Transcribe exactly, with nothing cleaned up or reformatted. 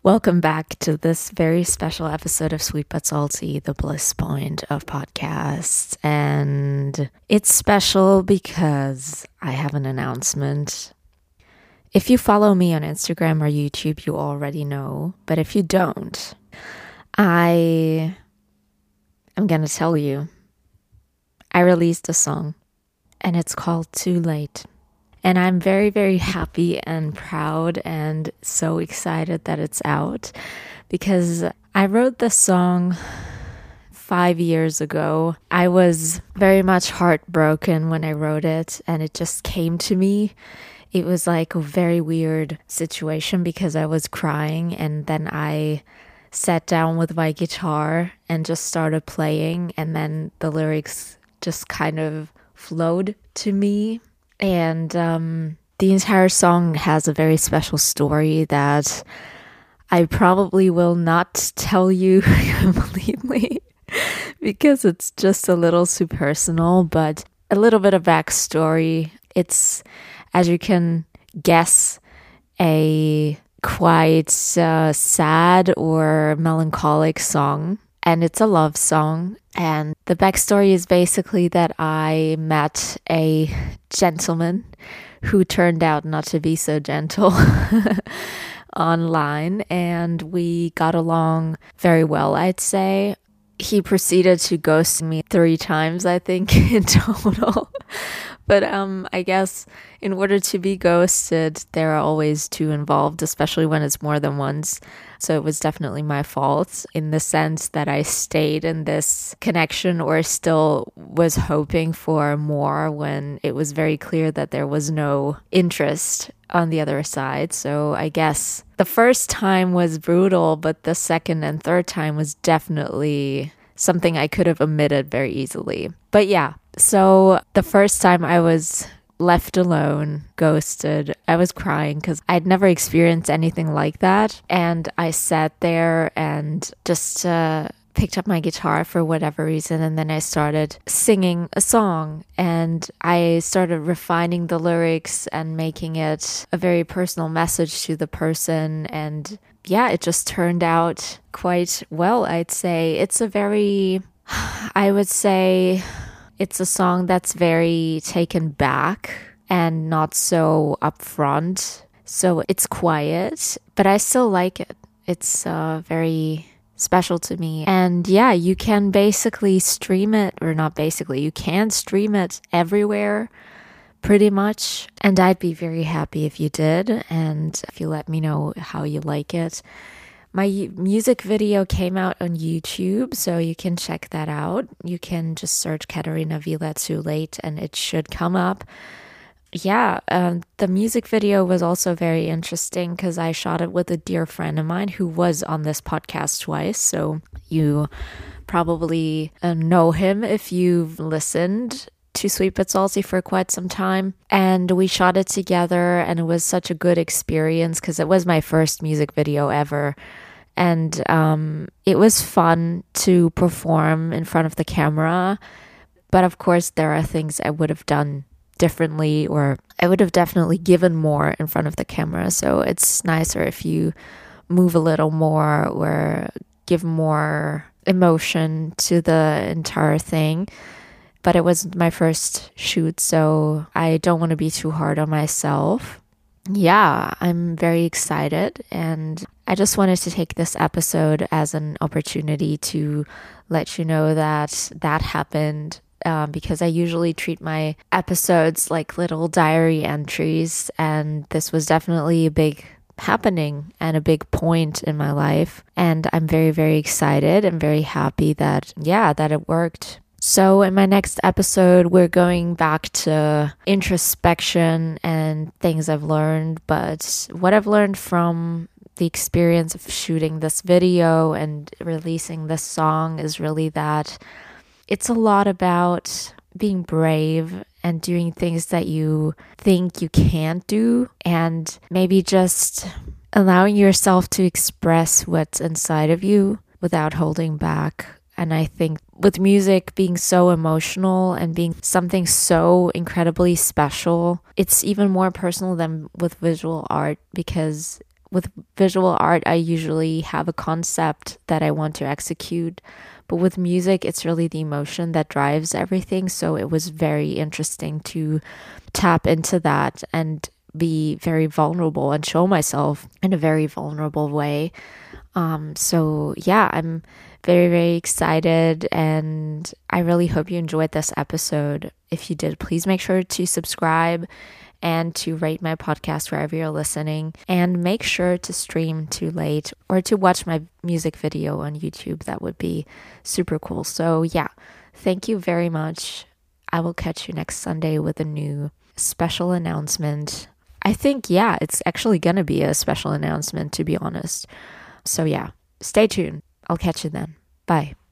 Welcome back to this very special episode of Sweet But Salty, the bliss point of podcasts. And it's special because I have an announcement. If you follow me on Instagram or YouTube, you already know. But if you don't, I am going to tell you. I released a song and it's called Too Late. And I'm very, very happy and proud and so excited that it's out because I wrote this song five years ago. I was very much heartbroken when I wrote it and it just came to me. It was like a very weird situation because I was crying and then I sat down with my guitar and just started playing and then the lyrics just kind of flowed to me. And um, the entire song has a very special story that I probably will not tell you completely because it's just a little too personal, but a little bit of backstory. It's, as you can guess, a quite uh, sad or melancholic song. And it's a love song. And the backstory is basically that I met a gentleman who turned out not to be so gentle online. And we got along very well, I'd say. He proceeded to ghost me three times, I think, in total. But um, I guess in order to be ghosted, there are always two involved, especially when it's more than once. So it was definitely my fault in the sense that I stayed in this connection or still was hoping for more when it was very clear that there was no interest on the other side. So I guess the first time was brutal, but the second and third time was definitely something I could have omitted very easily. But yeah, so the first time I was left alone, ghosted, I was crying because I'd never experienced anything like that. And I sat there and just uh, picked up my guitar for whatever reason. And then I started singing a song and I started refining the lyrics and making it a very personal message to the person. And yeah, it just turned out quite well, I'd say. It's a very, I would say, it's a song that's very taken back and not so upfront. So it's quiet, but I still like it. It's uh, very special to me. And yeah, you can basically stream it, or not basically, you can stream it everywhere pretty much. And I'd be very happy if you did. And if you let me know how you like it. My music video came out on YouTube, so you can check that out. You can just search Katarina Vila Too Late and it should come up. Yeah, um, the music video was also very interesting because I shot it with a dear friend of mine who was on this podcast twice. So you probably uh, know him if you've listened to Sweet But Salty for quite some time. And we shot it together and it was such a good experience because it was my first music video ever. And um, it was fun to perform in front of the camera. But of course, there are things I would have done differently, or I would have definitely given more in front of the camera. So it's nicer if you move a little more or give more emotion to the entire thing. But it was my first shoot, so I don't want to be too hard on myself. Yeah, I'm very excited, and I just wanted to take this episode as an opportunity to let you know that that happened, um, because I usually treat my episodes like little diary entries, and this was definitely a big happening and a big point in my life, and I'm very, very excited and very happy that, yeah, that it worked. So in my next episode, we're going back to introspection and things I've learned, but what I've learned from the experience of shooting this video and releasing this song is really that it's a lot about being brave and doing things that you think you can't do, and maybe just allowing yourself to express what's inside of you without holding back. And I think with music being so emotional and being something so incredibly special, it's even more personal than with visual art because with visual art, I usually have a concept that I want to execute. But with music, it's really the emotion that drives everything. So it was very interesting to tap into that and be very vulnerable and show myself in a very vulnerable way. Um, so yeah, I'm very, very excited, and I really hope you enjoyed this episode. If you did, please make sure to subscribe and to rate my podcast wherever you're listening, and make sure to stream Too Late or to watch my music video on YouTube. That would be super cool. So yeah, thank you very much. I will catch you next Sunday with a new special announcement. I think, yeah, it's actually gonna be a special announcement, to be honest. So yeah, stay tuned. I'll catch you then. Bye.